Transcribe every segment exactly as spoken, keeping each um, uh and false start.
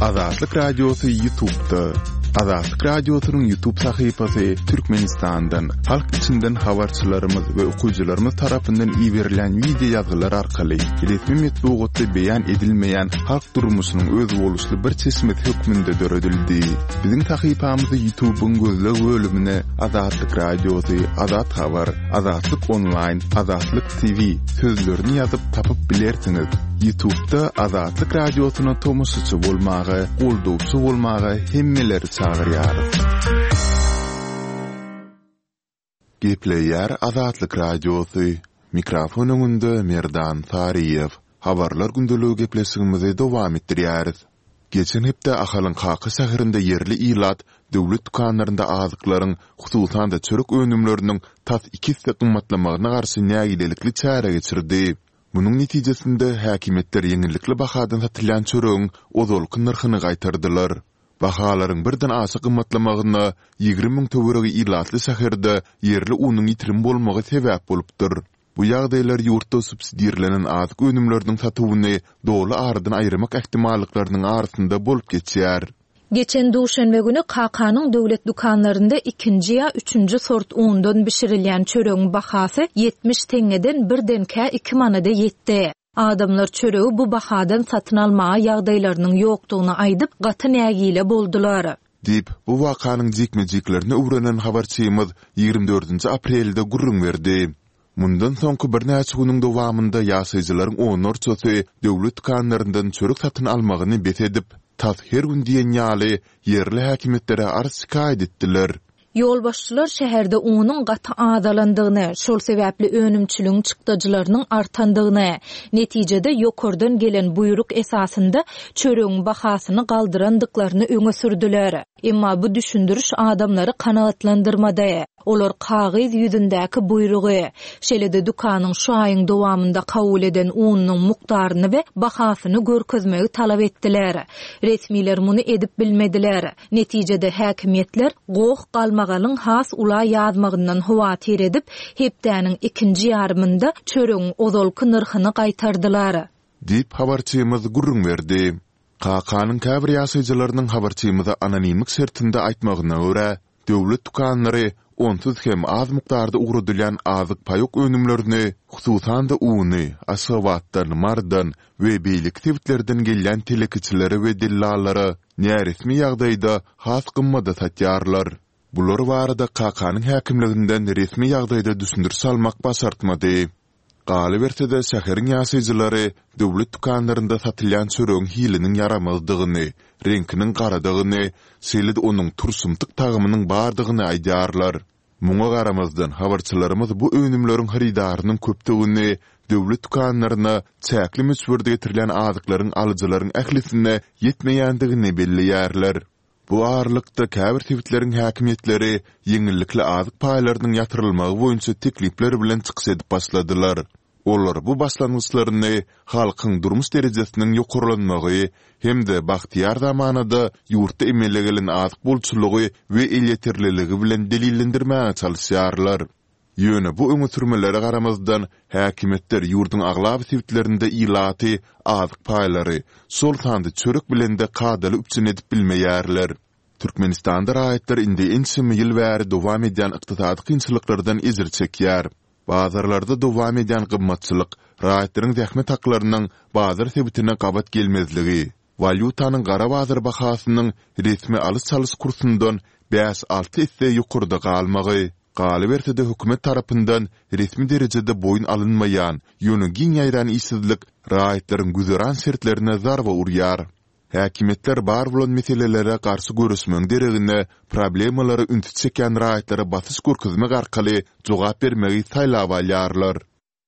Azatlyk Radiosu YouTube'da. Azatlyk Radiosu'nun YouTube sayfasy Türkmenistan'dan, halk içinden habarçylarymyz we okuyjylarymyz tarapyndan iýerilen video ýazgylar arkaly resmi metbuatda beýan edilmeýän halk durmuşynyň öz boluşly bir çeşmet hökmünde döredildi. Biziň sayfamyzy YouTube'un gözleg bölümine Azatlyk Radiosu, Azat Habar, Azatlyk Online, Azatlyk T V sözlerini ýazyp tapyp bilersiňiz. YouTube'da Azatlyk Radiosu'na tomusçy bolmagy, goldowçy bolmagy hemmeleri çağırýar. Gepleýär Azatlyk Radiosu. Mikrofon öňünde Merdan Tariýew. Habarlar gündöligi gepleşigimizi dowam etdirýäris. Geçen hepde Ahalyň Kaky şäherinde yerli ilat, döwlet dukanlarynda azyklaryň, hususan da çörek önümleriniň tas iki hisse gymmatlamagyna garşy nägidelikli çäre geçirdi. Bunun netijesinde häkimetler ýeňillikli bahadan satylýan çöregiň ozolky narhyny gaýtardylar. Bahalaryň birden aşy gymmatlamagyna ýigri miň töweregi ilatly şäherde yerli unyň ýitirim bolmagy sebäp bolupdyr. Bu ýagdaýlar ýurtda subsidiýalenen azyk önümleriniň satywyny dogly aradan aýrymak ähtimallyklarynyň arasynda bolup geçýär. Geçen duşanbe günü K K'nyň döwlet dukanlarynda ikinji ýa üçünji sort undan bişirilýän çöregiň bahasy yetmiş teňeden birden kä iki manada ýetdi. Adamlar çöregi bu bahadan satyn almagy ýagdaýlarynyň ýokdugyny aýdyp gaty nägile boldular. Dip bu wakanyň jikmejiklerini öwrenen habarçymyz ýygrimi dördünji aprelde gurrun berdi. Mundan soňky bir näçe güniň dowamında ýaşaýjylaryň onursy döwlet dukanlaryndan çörek satyn almagyny bet edip, tas her gün diýen ýaly yerli häkimetlere arz şikaýet etdiler. Ýolbaşçylar şäherde unyň gaty azalandygyny, şol sebäpli önümçiligiň çykdyjylarynyň artandygyny, netijede ýokardan gelen buyruk esasynda çöregiň bahasyny galdyrandyklaryny öňe sürdüler. Emma bu düşündürüş adamlary kanagatlandyrmady. Olar kagyz ýüzündäki buyrugy, şeýle-de dukanyň şu aýyň dowamında kabul eden unyň mukdaryny we bahasyny görkezmegi talap etdiler. Resmiler muny edip bilmediler. Netijede häkimetler goh galmagalyň has ula ýazmagyndan hawatyr edip, hepdäniň ikinji ýarymynda çöregiň ozolky narhyny gaýtardylar. Dip habarçymyz gurrun berdi. K K'nyň käbir ýaşaýjylarynyň habarçymyza anonimlik şertinde aýtmagyna görä, döwlet dukanlary onsuz hem az mukdarda uğradylýan azyk paýok önümlerini, hususan da uny, aşgabatdan, mardan we beýlik sebitlerden gelýän telekiçileri we dillallary näresmi ýagdaýda has gymmada satýarlar. Bular barada K K'nyň häkimliginden resmi ýagdaýda düşündür salmak başartmady. Galy berse-de şäheriň ýaşaýjylary döwlet dukanlarynda satylýan çöregiň hiliniň yaramazdygyny, renkiniň garadygyny, şeýle-de onuň tursumtyk tagymynyň bardygyny aýdýarlar. Muňa garamazdan habarçylarymyz bu önümleriň haridarynyň köpdigini, döwlet dukanlaryna çäkli müsberde getirilen azyklaryň alyjylaryň ählisine ýetmeýändigini belliýärler. Bu arlykda käbir sebitleriň häkimetleri ýeňillikli azyk paýlarynyň ýatyrylmagy boýunça teklipler bilen çykyş edip başladylar. Olar bu başlangyçlaryny halkyň durmuş derejesiniň ýokarlanmagy hemde bagtyar zamanada ýurtda emele gelen azyk bolçulugy we elýetirliligi bilen delillendirmäge çalyşýarlar. Ýöne bu öňe sürmelere garamazdan häkimetler ýurduň aglab sebitlerinde ilaty azyk paýlary sol sandy çörek bilen de kadaly üçin edip bilmeýärler. Türkmenistanda raýatlar indi ençimi ýyl bäri dowam edýän ykdysady kynçylyklardan ezir çekýär. Bazarlarda dowam edýän gymmatçylyk, raýatlaryň zähmet haklarynyň bazar sebitine gabat gelmezligi, valyutanyň gara bazar bahasynyň resmi alys-çalys kursundan beş alty hisse ýokurda galmagy, galy berse-de hökümet tarapyndan resmi derejede boyun alınmayan, ýöne giň ýaýran işsizlik raýatlaryň güzeran şertlerine zarba urýar. Häkimetler bar bolan meselelere garşy görüşmeň deregine problemalary ünti çeken raýatlara basys görkezmek arkaly jogap bermegi taýlap alýarlar.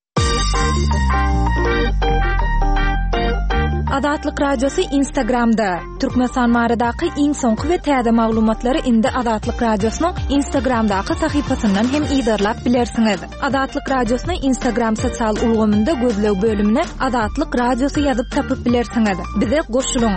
Azatlyk Radiosu Instagramda. Türkmenistan maradaky iň soňky we täze maglumatlary indi Azatlyk Radiosynyň Instagramdaky sahypasyndan hem ýa-da bilersiňiz. Azatlyk Radiosynyň Instagram sosial ulgamynda gözleg bölümine Azatlyk Radiosu ýazyp tapyp bilersiňiz. Bize goşulyň.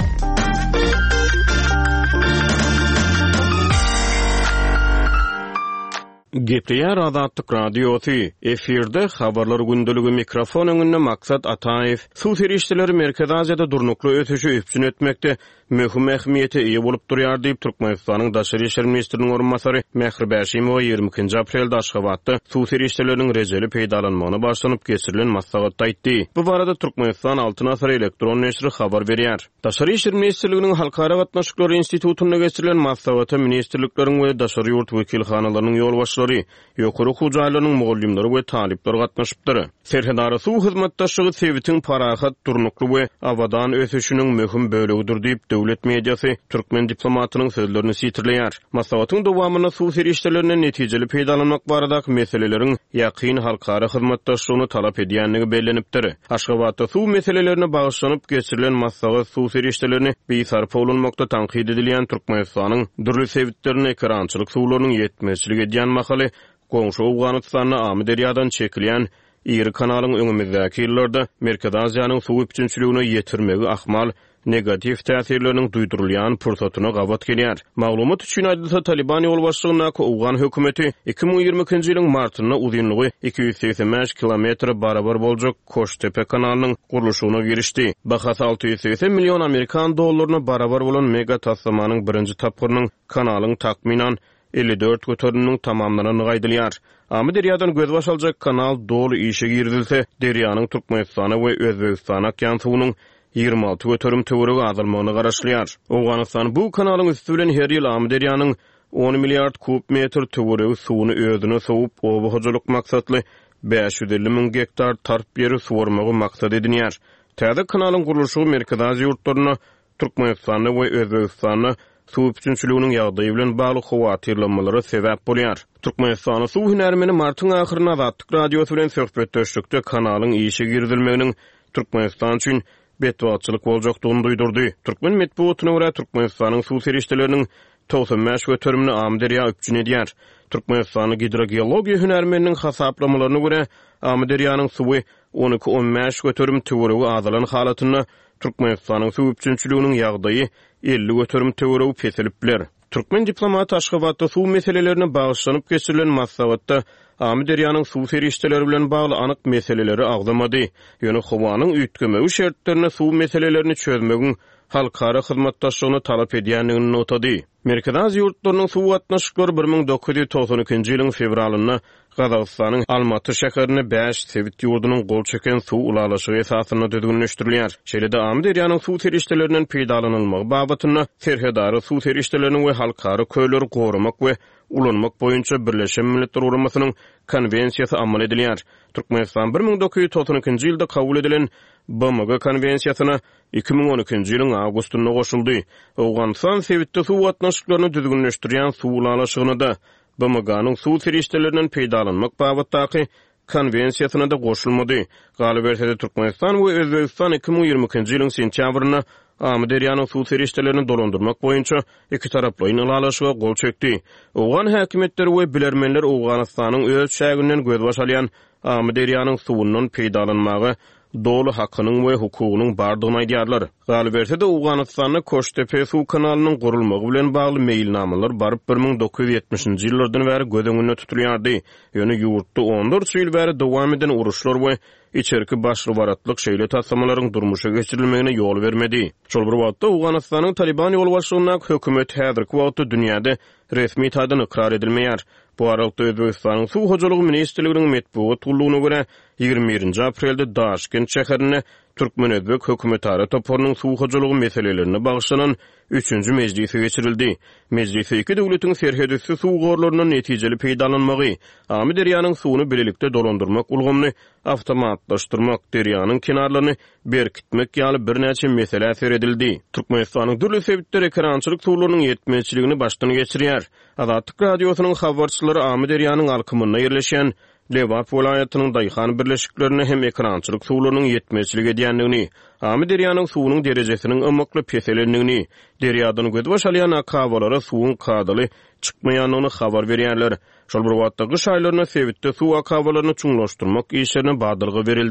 Gepleyer Azatlyk radiosu efirde habarlar gündülügi mikrofon öňünde Maksat Ataev suw serişçileri Merkez Aziýada durnukly ötüşi üpsün etmekde möhüm ähmiýete ýa bolup durýar diýip Türkmenistanyň Daşary işler ministriniň orunmasary Mähri Bäşimow ýygrimi ikinji aprelde Aşgabatda suw serişçileriniň rejeli peýdalanmagyna başlanyp geçirilen maslahatda aýtdy. Bu barada Türkmenistan Altyn Asar elektron neşri habar berýär. Daşary işler ministrliginiň Halkara gatnaşyklar institutuna geçirilen maslahatda ministrlikleriň we daşary ýurt wekilhanalarynyň ýolbaşçylary, ýokary hujaýlarynyň mugallimleri we talipler gatnaşypdyr. Serhedara suw hyzmatdaşlygy sebitiň parahat durnukly we awadan ösüşiniň möhüm bölegidir diýip döwlet mediýasy türkmen diplomatynyň sözlerini sitirleýär. Maslahatyň dowamyna suw serişçilerine netijeli peýdalanmak baradaky meseleleriň ýakyn halkara hyzmatdaşlygyny talap edýänligi bellenipdir. Aşgabatda suw meselelerine bagyşlanyp geçirilen maslahat suw serişçilerini beýsarp bolunmakda tanqid edilýän Türkmenistanyň dürli sebitlerini ekrançylyk suwlarynyň ýetmezçilik edýän makaly goňşy Awganystanyň Amy derýadan çekilýän iri kanalyň öňümizdäki ýyllarda Merkez Aziýanyň suw üçinçiligine ýetirmegi ahmal negativ täsirleriniň duýdurulýan pursatyna gabat gelýär. Maglumat üçin aýdylsa Taliban ýolbaşçylygyna Awgan hökümeti iki bin ýygrimi ikinji ýylyň martyna uzunlygy iki yüz seksen beş kilometr barabar boljak Koştepe kanalynyň gurulşyna girişdi. Bahasy alty yüz seksen million Amerikan dollaryna barabar bolan mega taslamanyň birinji tapgyrynyň kanalyň takminan elli dört götürünün tamamlanaryny gaýdylýar. Amy derýadan göz başaljak kanal dolu işe girdilse, derýanyň Türkmenistana we Özbegistana akýan suwunyň ýygrimi alty götürüm töweregi azalmagyny garaşlýar. Awganystan bu kanalyň üstü bilen her ýyl Amy derýanyň on milliard kub metr töweregi suwuny özüne sowup, oba hojalyk maksatly beş yüz elli min hektar tarp ýeri suwarmagy maksat edilýär. Täze kanalyň gurulşy Merkez Aziýa ýurtlaryna, Türkmenistana we Özbegistana suw üçinçiliginiň ýagdaýy bilen bagly howatyrlanmalary sebäp bolýar. Türkmenistanyň suw hünärmeni martyň ahyryna Azatlyk radiosu bilen söhbetdeşlikde kanalyň işe girdilmeginiň Türkmenistan üçin betwatçylyk boljakdygyny duýdurdy. Türkmen medeniýetine görä Türkmenistanyň suw serişçileriniň togsam beş götürümini Amy derýa üpçün edýär. Türkmenistanyň hidrogeologiýa hünärmeniniň hasaplamalarına görä Amy derýanyň suwy on iki on beş götürüm töweregi azalan halatyna Türkmenistanyň suw üçinçiliginiň ýagdaýy elli götürüm töweregi peselip biler. Türkmen diplomaty Aşgabatda suw meselelerini bagyşlanyp geçirilen maslahatda Amy derýanyň suw serişçileri bilen bagly anyk meseleleri agdamady. Ýöne howanyň üýtgemegi şertlerini suw meselelerini çözmegiň halkara hyzmatdaşlygyny talap edýänligini notady. Merkez Aziýa ýurtlarynyň suw gatnaşyklary bir ming dokuz yüz togson ikinji ýylyň fevralyna Gazagystanyň Almaty şäherine beş sebit ýurdunyň gol çeken suw ulalaşygy esasyna düzgünleşdirilýär. Şeýle-de Amy derýanyň suw serişçilerinden peýdalanylmagy babatyna serhedary suw serişçilerini we halkara köýleri gorumak we ulanmak boýunça Birleşen Milletler Uramasanyň konwensiýasy amal edilýär. Türkmenistan bir ming dokuz yüz togson ikinji ýylda kabul edilen B M G konwensiýasyna iki bin on ikinji ýylyň awgustynda goşuldy. Awganystan sebitde suw gatnaşyklaryny düzgünleşdirýän suw ulalaşygyna da B M G'nyň suw serişçilerinden peýdalanmak babatdaky konwensiýasyna da goşulmady. Galyp berse Türkmenistan we Özbegistan iki bin ýygrimi ikinji ýylyň sentýabryna Amy derýanyň suw serişçilerini dolandyrmak boýunça iki taraply ulalaşyga gol çekdi. Awgan häkimetleri we bilermenler Awganystanyň öz şägirinden göz başalýan Amy derýanyň suwundan peýdalanmagy dolu hakynyň we hukugynyň bardygyny aýdýarlar. Galyp berse-de Awganystanyň Koştepe suw kanalynyň gurulmagy bilen bagly meýilnamalar baryp bir ming dokuz yüz ýetmişinji ýyllardan bäri göz öňünde tutulýardy. Ýöne ýurtda on dört ýyl bäri dowam eden uruşlar we içerki başlybaratlyk şeýle taslamalaryň durmuşa geçirilmegine ýol bermedi. Şol bir wagtda Awganystanyň Taliban ýolbaşçylygyna hökümet häzirki wagtda dünýäde resmi taýdan ikrar edilmeýär. Bu aralykda Özbegistanyň suw hojalygy ministrliginiň medeniýet gullugyna görä ýygrimi birinji aprelde Daşkent şäherine Türkmen Özbek hökümetara toporunyň suw hojalygy meselelerini bagyşlanan üçüncü mejlisi geçirildi. Mejlisi iki döwletiň serhedisi suw gorlarynyň netijeli peýdalanmagy, Amy derýanyň suwuny bilelikde dolandyrmak ulgamny awtomatlaşdyrmak, derýanyň kenarlaryny berkitmek ýaly bir näçe mesele seredildi. Türkmenistanyň dürli sebitleri ekrançylyk suwlarynyň ýetmezçiligini başdan geçirýär. Azatlyk radiosynyň habarçylary Amy derýanyň alkymyna ýerleşen Lewap welaýatynyň daýhan birleşiklerini hem ekrançylyk suwlarynyň ýetmezçilik edýänligini, Amy derýanyň suwunyň derejesiniň ömekli peselenligini, derýadan göz başalýan akawalara suwun kadaly çykmaýanyny habar berýärler. Şol bir wagtda gyş aýlaryna sebitde suw akawalaryny çuňlaşdyrmak işlerine badyrgy berildi.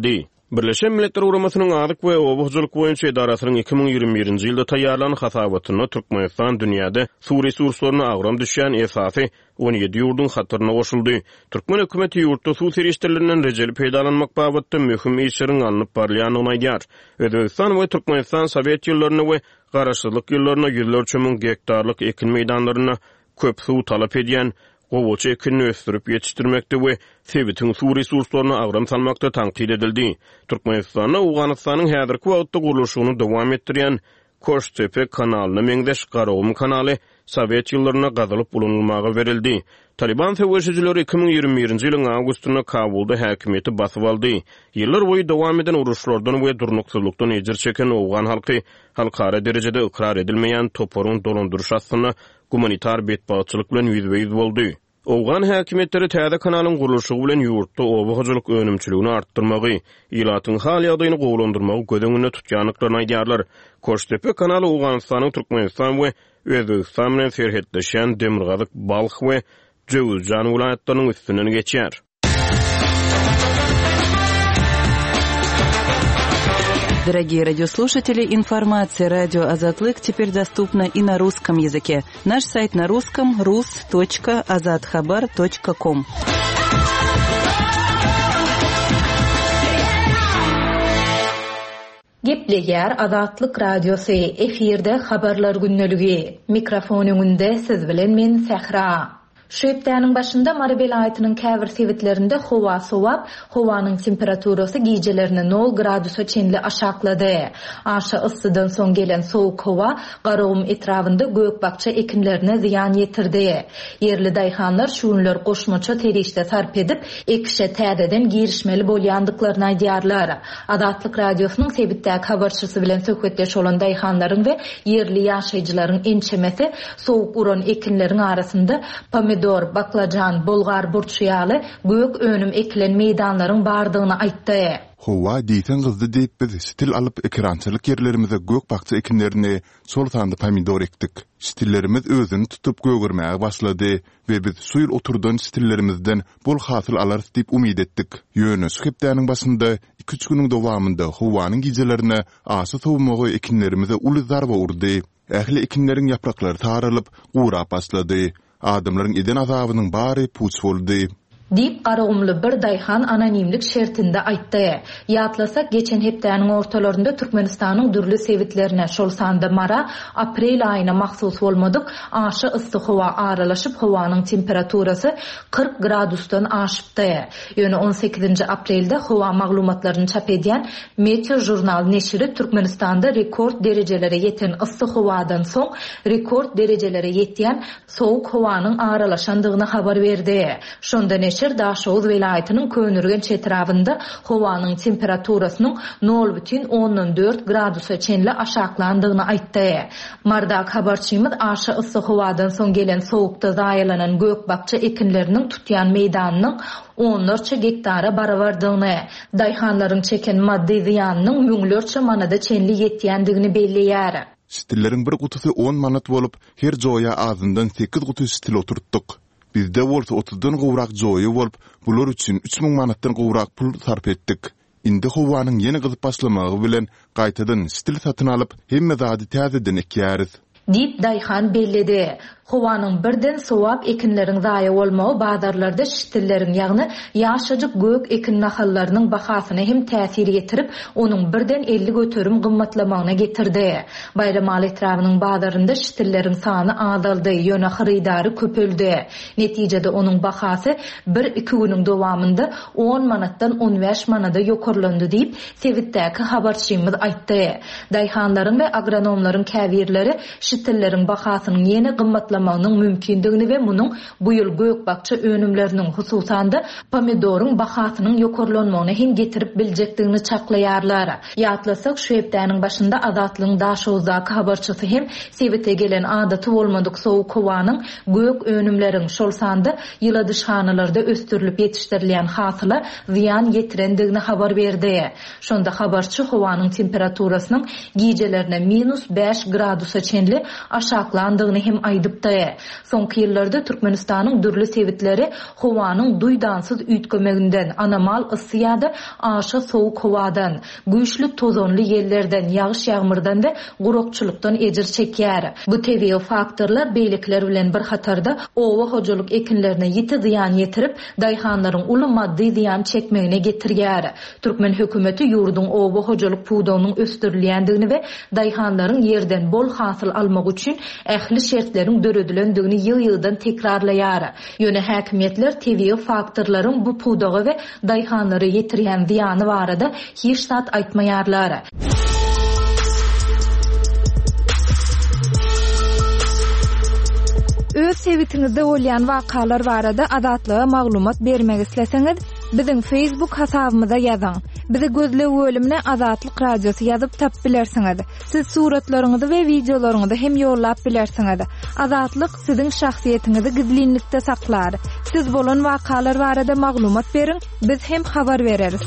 Birleşen Milletler Uguramasynyň Azyk we Obakyjylyk boýunça edarasynyň iki ming ýigirme birinji ýylda taýýarlanan hasabatyna Türkmenistan dünýäde suw resurslaryna agram düşýän esasy on ýedi ýurdun hatyryna goşuldy. Türkmen hökümeti ýurtda suw serişdirlerinden rejeli peýdalanmak babatda möhüm işleriň alınıp barýanyny aýdýar. Özbekistan we Türkmenistan Sowet ýyllaryna we garaşsyzlyk ýyllaryna ýüzlerçe miň gektarlyk ekin meýdanlaryna köp suw talap edýän gowaça ekinini östürüp yetişdirmekde we sebitin suw resurslaryna agram salmakda tankid edildi. Türkmenistana Awganystanyň häzirki wagtda gurulşyny dowam etdirýän Koştepe kanalyny meňdeş Garowum kanaly Sowet ýyllaryna gazalyp bulunulmagy berildi. Taliban feweşijileri iki ming ýigirme birinji ýylyň awgustyna Kabulda häkimeti basyp aldy. Ýyllar boýy dowam eden uruşlardan we durnukçylykdan ejir çeken Awgan halky halkara derejede ikrar edilmeýän toporun dolandyryş astyna humanitar betbaçylyk bilen ýüzbe-ýüz boldy. Awgan häkimetleri täze kanalyň gurulşy bilen ýurtda obakyjylyk önümçiligini artdyrmagy, ýylatyň hal ýagdaýyny gowlandyrymagy gödüňine tutýanlyklaryny aýdýarlar. Koştepe kanaly Awganystanyň Türkmenistan we Özbekistan bilen serhetleşen Demirgazyk, Balkh we Jowzjan vilayatlarynyň üstünden geçýär. Дорогие радиослушатели, информация «Радио Азатлык» теперь доступна и на русском языке. Наш сайт на русском — рус точка азатхабар точка ком. Gepleýär Azatlyk radiosu efirde habarlar günneligi. Mikrofon öňünde siz bilen men Sehra. Şu hepdäniň başynda Mara welaýatynyň käbir sewitlerinde howa sowap, howanyň temperaturasy gijelerine nol gradusa çenli aşaklady. Aşa ıssydan soň gelen sowuk howa Garowum etrafynda gökbakça ekinlerine ziyan ýetirdi. Yerli daýhanlar şuňlar goşmaça terişde sarp edip ekişe täzeden girişmeli bolýandyklaryny aýdýarlar. Azatlyk radiosynyň sebitdäki habarçysy bilen söhbetleş bolan daýhanlaryň we yerli ýaşaýjylaryň ençemesi sowuk uran ekinleriň arasynda pomidor, baklajan, bolgar burçyaly gök önüm ekilen meýdanlaryň bardygyny aýtdy. Howa diýsen gyzdy diýip biz stil alyp ekrançylyk ýerlerimize gök bakça ekinlerini soltanda pomidor ekdik. Stillerimiz özüni tutup gögürmäge başlady we biz suýul oturdan stillerimizden bol hasyl alars diýip umyd etdik. Ýöne sühepdäniň başynda iki üç güniň dowamında howanyň gijelerine asy sowmagy ekinlerimize uly zarba urdy. Ähli ekinleriň yapraklary taralyp gurap başlady. Adamlaryň eden azabynyň bary puç boldy. Dip Garowumly bir daýhan anonimlik şertinde aýtdy. Ýatlasak geçen hepdäniň ortalarynda Türkmenistanyň dürli sewitlerine şol sanda mara aprel aýyna mahsus bolmadyk aşy ysy howa aralaşyp howanyň temperaturasy kırk gradusdan aşypdy. Ýöne on sekizinji aprelde howa maglumatlaryny çap edýän Meteo jurnal neşri Türkmenistanda rekord derejelere ýeten ysy howadan soň rekord derejelere ýetýän sowuk howanyň aralaşandygyny habar berdi. Şonda neşir Daşoğuz welaýatynyň könürgen çetrafynda howanyň temperaturasynyň nol бүтүн oňdan dört gradusa çenli aşaklandygyny aýtdy. Mardak habarçymyz aşy ysy howadan soň gelen sowukda zaýalanan gökbakça ekinleriniň tutýan meýdanynyň onlarça hektara barabardygyny, daýhanlaryň çeken maddi ziýanynyň müňlerçe manada çenli ýetýändigini belleýär. Stilleriň bir gutusy on manat bolup, her joýa azyndan sekiz gutu stil oturtdyk. Bizde bolsa otuzdan gowrak joýy bolup, bular üçin üç miň manatdan gowrak pul sarp etdik. Indi howanyň ýeni gyzyp başlamagy bilen gaýtadan stil satyn alyp, hemme zady täzeden ekýäris. Dip daýhan belledi. Howanyň birden sowap ekinleriň zaýa bolmagy bazarlarda şitilleriň ýagny ýaşajyk gök ekin nahallarynyň bahasyna hem täsir ýetirip, onuň birden elli göterim gymmatlamagyna getirdi. Bayram etrawynyň bazarynda şitilleriň sany azaldy, ýöne xaridary köpeldi. Netijede onuň bahasy bir iki güniň dowamında on manatdan on beş manada ýokarlandy diýip Sewitdäki habarçymyz aýtdy. Daýhanlaryň we agronomlaryň käbirleri şitilleriň bahasynyň ýene gymmatlanmagynyň mümkindigini we munyň bu ýyl gökbakça önümleriniň hususanda pomidoryň bahasynyň ýokarlanmagyna hem getirip biljekdigini çaklaýarlar. Ýatlasak şu hepdäniň başynda Azatlyň Daşowzaky habarçysy hem Sewite gelen adaty bolmadyk sowuk howanyň gök önümleriň şol sanda ýyla dyşhanalarda östürilip ýetişdirilýän hasyla ziyan ýetirendigini habar berdi. Şonda habarçy howanyň temperaturasynyň gijelerine minus beş gradusa çenli sebäpleri aşaklandygyny hem aýdypdy. Soňky ýyllarda Türkmenistanyň dürli sebitleri howanyň duýdansyz üýtgemeginden, anamal ysy ýa-da aşa sowuk howadan, güýçli tozonly ýerlerden, ýagyş ýagmyrdan we gurokçulukdan ejir çekýär. Bu tebiý faktorlar beýlikler bilen bir hatarda owa hojalyk ekinlerine ýiti ziýan ýetirip, daýhanlaryň uly maddi ziýan çekmegine getirýär. Türkmen hökümeti ýurdun owa hojalyk puwdagynyň östürilýändigini we daýhanlaryň ýerden bol hasyl almak üçin ähli şertleriň döredilendigini ýyl-ýyldan tekrarlaýar. Ýöne häkimetler tebiý faktorlaryň bu puwdaga we daýhanlara ýetirýän ziýany barada hiç zat aýtmaýarlar. Öz sebitiňizde bolýan wakalar barada azatlyga maglumat bermek isleseňiz, biziň Facebook hasabymyza ýazyň. Bizi gözlep bölümine Azatlyk radiosu ýazyp tap bilersiňiz. Siz suratlaryňyzy we videolaryňyzy hem ýollap bilersiňiz. Azatlyk siziň şahsiýetiniňizi gizlinlikde saklar. Siz bolan wakalar barada maglumat beriň, biz hem habar bereriz.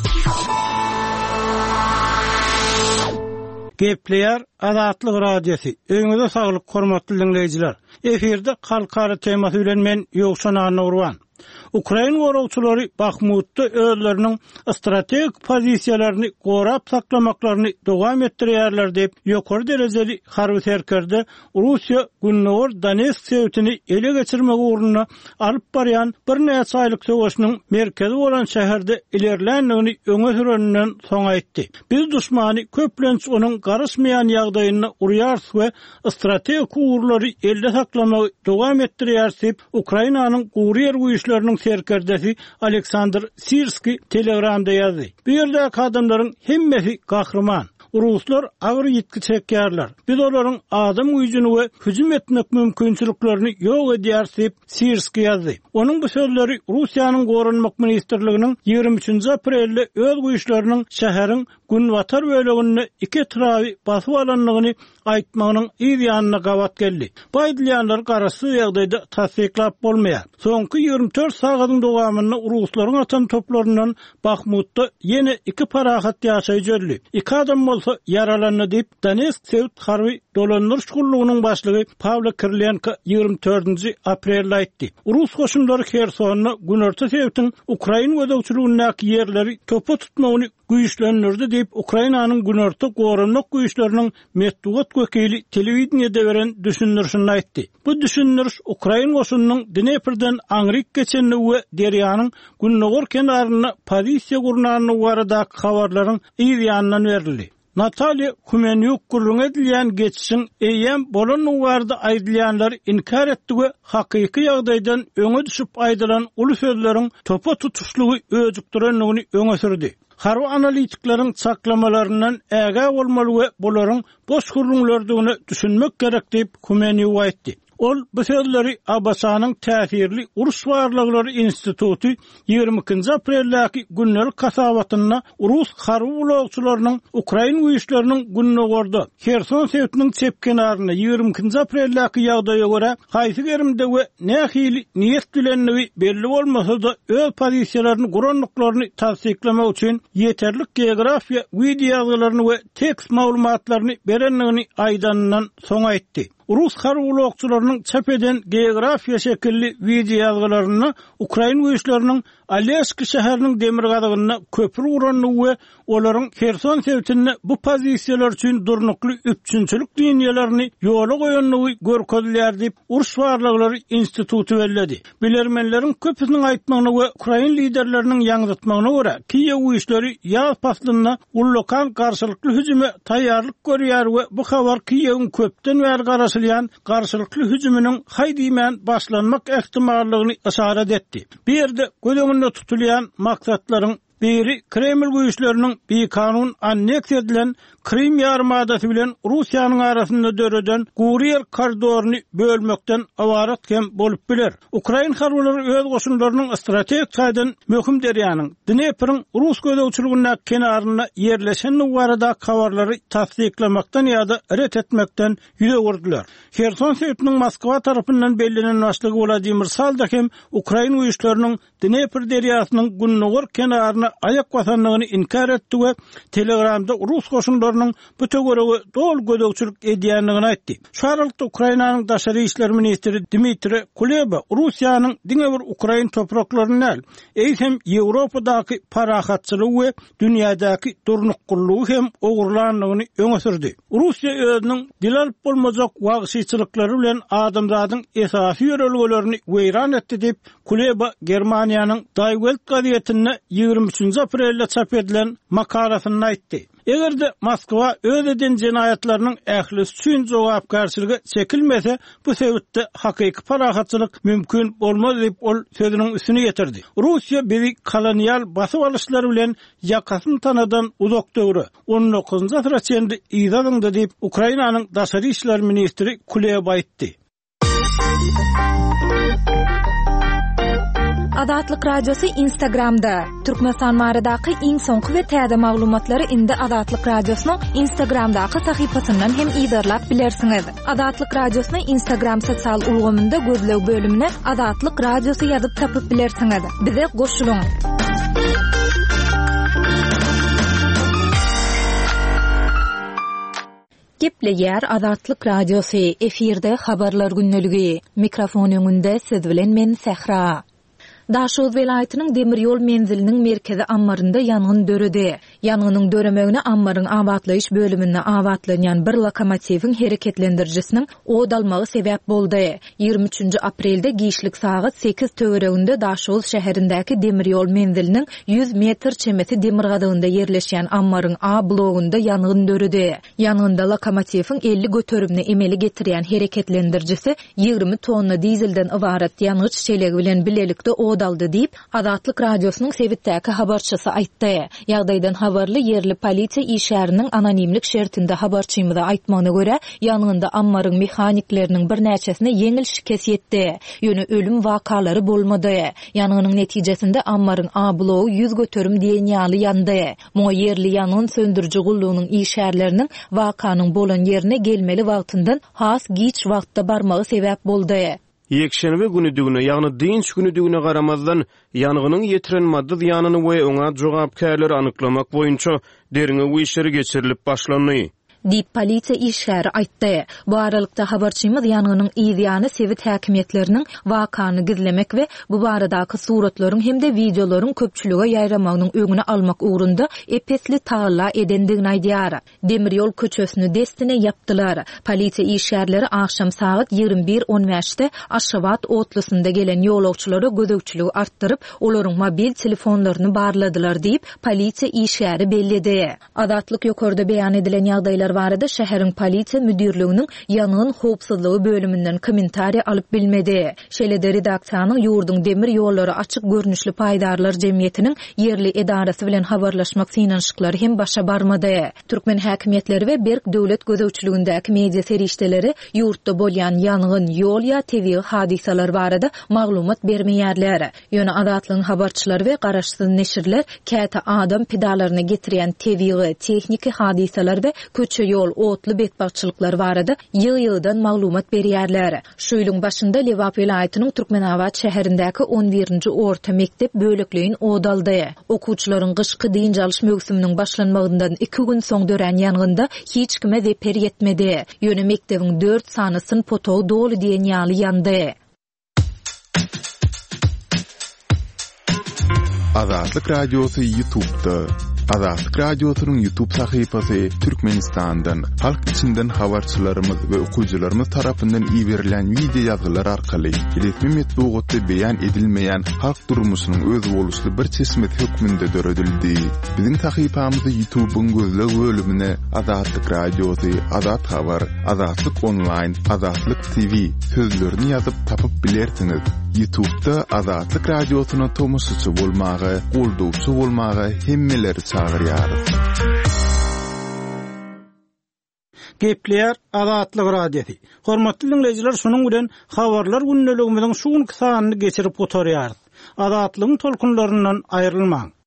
Gepleýär Azatlyk radiosu. Öňüňizde saglyk, hormatly dinleýijiler. Eferde halkara temasy bilen men Ýogşan Anurwan. Ukraina gorowçulary Bakhmutda özleriniň strategik pozisiýalaryny gorap saklamaklaryny dowam etdirýärler diýip ýokary derejeli harby serkerde Russiýa Günnowar Donetsk sebitini ele geçirmek uğruna alyp barýan bir näçe aýlyk söwüşniň merkezi bolan şäherde ilerlendigini öňe sürenden soň aýtdy. Biz duşmany köplenç onuň garaşmaýan ýagdaýyna urýar we strategik uğurlary elde saklamagy dowam etdirýär. Ukrainanyň gurýer güýçleriniň serkerdesi Aleksandr Sirski Telegramda ýazdy. Bu ýerde adamlaryň hemmesi gahrman. Ruslar agyr ýetki çekýärler. Biz olaryň adam güýjüni we hüjüm etmek mümkinçiliklerini ýok edýär diýip Sirski ýazdy. Onuň bu sözleri Russiýanyň Gorunmak ministrliginiň ýygrimi üçinji aprelde öz güýçleriniň şäheriň Günwatar bölegini iki trawy basyp alanlygyny aýtmagynyň ýa-da gawat geldi. Bu aýdylýanlar garasy ýagdaýda tasdiklap bolmaýar. Soňky ýygrimi dört sagatyň dowamyny Ruslaryň atan toplaryndan Bakhmutda ýene iki parahat ýaşaýjyly. İki adam bolsa yaralandy diýip Donetsk sebit harby dolandyryş gullugynyň başlygy Pavlo Kirlenko ýygrimi dördünji aprelde aýtdy. Rus goşunlary Khersonyny Günorta sebitiň Ukraina gözegçiligindäki ýerleri topa tutmagyny güýçlendirdi diýip Ukrainanyň Günorta gorunmak güýçleriniň Medvedev wekili telewiziýada beren düşündirişini aýtdy. Bu düşündiriş Ukraina goşunynyň Dneprden Angrik geçenli we derýanyň Günnowar kenaryna pozisiýa gurnaryny baradaky habarlaryň ýa-da berildi. Natalya Kumenyuk gurrun edilýän geçişiň eýem bolan uwarda aýdylýanlar inkar etdi we hakyky ýagdaýdan öňe düşüp aýdylan uly sözleriň topa tutuşlugy özükdirenligini öňe sürdi. Harby analitiklerin saklamalarından äge bolmaly we bolaryň boş gurrunlardygyny düşünmek gerek diýip Kumenyuk aýtdy. Ol bu sözleri Abasanyň täsirli uruş barlyklary instituty ýygrimi ikinji aprelläki günnelik kasabatyna Rus harby ulagçylarynyň Ukraina güýçleriniň Günnowarda Kherson sebitiniň çep kenaryna ýygrimi ikinji aprelläki ýagdaýa görä haýsy gerimde we nähili niýet bilenligi belli bolmasa-da öz pozisiýalaryny guranlyklaryny tasdiklamak üçin ýeterlik geografiýa wideolarny we tekst maglumatlaryny berenligini aýdanyndan soň aýtdy. Rus harby ulagçylarynyň çap eden geografiýa şekilli wideolarlaryny Ukraina güýçleriniň Alyeski şäheriniň demir gadygyna köprü uranlygy we olaryň Kherson sebitinde bu pozisiýalar üçin durnukly üçinçilik linýalaryny ýola goýanlygy görkezilýär diýip uruş barlyklary instituty belledi. Bilermenleriň köpüsiniň aýtmagyna we Ukraina liderleriniň ýaňytmagyna görä, Kiýew güýçleri ýaz paslynda ullokan garşylykly hüjüme taýýarlyk görýär we bu habar Kiýewiň köpden bäri garaşylýan garşylykly hüjüminiň haýdymän başlanmak ähtimallygyny işaret etdi. Bir ýerde göleminde tutulýan maksatlaryň biri Kreml güýçleriniň bir kanun anneksiýa edilen Krim ýarmadasy bilen Russiýanyň arasynda döreden Guryer koridoryny bölmekden awarat hem bolup biler. Ukraina harbylary öz goşunlarynyň strategik çaýdan möhüm derýanyň Dneprň Rus gözegçiligine kenaryna ýerleşen barada habarlary tasdiklamakdan ýa-da ret etmekden ýüze gurdular. Kherson sebitiniň Moskwa tarapyndan bellenen başlygy Vladimir Salda hem Ukraina güýçleriniň Dnepr derýasynyň Gunnogor kenaryna ayak basanlygyny inkar etdi we Telegramda Rus goşunlarynyň bu töwerege dol gödökçülük edýänligini aýtdy. Şu aralykda Ukrainanyň daşary işler ministri Dmitri Kuleba Russiýanyň diňe bir Ukrain topraklaryny al, eýsem Ýewropadaky parahatçylygy we dünýädäki durnukullygy hem ogurlanlygyny öňe sürdi. Russiýa özüniň dilal bolmazak wagşyçylyklary bilen adamzadyň esasy ýörelgelerini weýran etdi diýip Kuleba Germaniýanyň Die Welt gazetine ýigirmi üçinji aprelde çap edilen makalasyny aýtdy. Egerde Moskwa öz eden jinayatlarynyň ählisi üçin jogapkarçylygy çekilmese, bu sebäpde hakyky parahatçylyk mümkin bolmaz diýip ol sözüniň üstüne getirdi. Russiýa bizi kolonial basyp alışlary bilen ýakasyn tanadan uzak döwre on dokuzunjy asra çenди ýyzandy diýip Ukrainanyň daşary işler ministri Kuleba aýtdy. Adatlyk radiosu Instagramda. Türkmenistan baradaky iň soňky we täze maglumatlary indi Adatlyk radiosynyň Instagramdaky sahypasyndan hem ýydarlap bilersiňiz. Adatlyk radiosyny Instagram sosial ulgamynda gözleg bölümine Adatlyk radiosu ýazyp tapyp bilersiňiz. Bize goşulyň. Gepleýär Adatlyk radiosu efirde habarlar günneligi. Mikrofon öňünde siz bilen men Sehra. Daşoz welaýatynyň demir ýol menziliniň merkezi ammarynda ýangyn döredi. Ýanganyň döremegine ammaryň awatlaýyş bölümine awatlanýan bir lokomotiwiň hereketlendirjisiniň odalmagy sebäp boldy. ýygrimi üçinji aprelde giýişlik sagat sekiz töwereginde Daşoz şäherindäki demir ýol menziliniň yüz metr çemeti demir gadygynda ýerleşýän ammaryň A blogunda ýangyn döredi. Ýangynda lokomotiwiň elli götürümni emeli getirýän hereketlendirjisi ýygrimi tonna dizelden ibarat ýangıç çelegi bilen bilelikde odaldy diýip Adatlyk radiosynyň sebitdäki habarçysy aýtdy. Ýagdaýdan habarly yerli polisiýa işäriniň anonimlik şertinde habarçymyza aýtmagyna görä, ýangynda ammaryň mehanikleriniň bir näçesine yeňil şikes ýetdi. Ýöne ölüm wakalary bolmady. Ýanganyň netijesinde ammaryň A blogu yüz götürüm diýen ýaly ýandy. Moňa yerli ýangyn söndürji gullugynyň işärleriniň wakanyň bolan ýerine gelmeli wagtyndan has giç wagtda barmagy sebäp boldy. Yekşenbe günüdügüne, ýagny dinç günüdügüne garamazdan ýanganyň ýetiren maddi ýanyny we oňa jogapkärleri anyklamak boýunça derine bu işleri geçirilip başlandy. Diýip polisiýa işgäri aýtdy. Bu aralykda habarçymyz ýanganyň ýygyany sewit häkimetleriniň wakany gizlemek we bu baradaky suratlaryň hemde videolaryň köpçülüge ýaýramagynyň öňüne almak ugrunda epesli taýla edendigini aýdýar. Demir ýol köçesini destine yapdylar. Polisiýa işgärleri akşam saat ýygrimi bir on beşde Aşgabat otlysynda gelen ýolagçylara gödökçüligi artdyryp, olaryň mobil telefonlaryny barladylar diýip polisiýa işgäri bellidi. Adatlyk ýokarda beýan edilen ýagdaýlar barada şäheriň polisiýa müdürliginiň ýangyn howpsuzlygy bölümünden kommentariýa alyp bilmedi. Şeýle-de redaksiýanyň ýurdun demir ýollary açyk görnüşli paýdarlar jemgyýetiniň yerli edarasy bilen habarlaşmak synanyşyklary hem başa barmady. Türkmen häkimetleri we Berk döwlet gözegçiligindäki media serişdeleri ýurtda bolýan ýangyn, ýol ýa tebii hadisalar barada maglumat bermeýärler. Ýöne Adatlyň habarçylary we garaşsyz neşirler käte adam pedalaryna getirýän tebii texniki hadisalar we köçe ýol, otly betbagçylyklar barada ýygy-ýygydan maglumat berýärler. Şu ýylyň başynda Lewap welaýatynyň Türkmenawat şäherindäki on birinji orta mektep bölekligin odaldy. Okuwçylaryň gyşky diň çalyş mögsüminiň başlanmagyndan iki gün soň dören ýangynda hiç kime zeper ýetmedi. Ýöne mektebiň dört sanysyn potow dolu diýen ýaly ýandy. Adatlyk radiosu YouTube'da. Adatlyk radiosynyň YouTube sahypasy Türkmenistandan, halk içinden habarçylarymyz we okuwçylarymyz tarapyndan iýerilen video ýazgylar arkaly resmi metbuatda beýan edilmeýän halk durmuşynyň öz boluşly bir çeşmet hökmünde döredildi. Biziň sahypamyzy YouTube'un gözleg bölümine Adatlyk radiosu, Adat habar, Adatlyk online, Adatlyk T V sözlerini ýazyp tapyp bilersiňiz. YouTube'da Adatlyk radiosyna tomusçy bolmagy, goldowçy bolmagy hemmeleri çağırýar. Gepleýär Adatlyk radiosu. Hormatly dinleýijiler, şonuň bilen habarlar günneligimiziň şu günkü sanyny geçirip oturýar. Adatlygyň tolkunlaryndan aýrylmaň.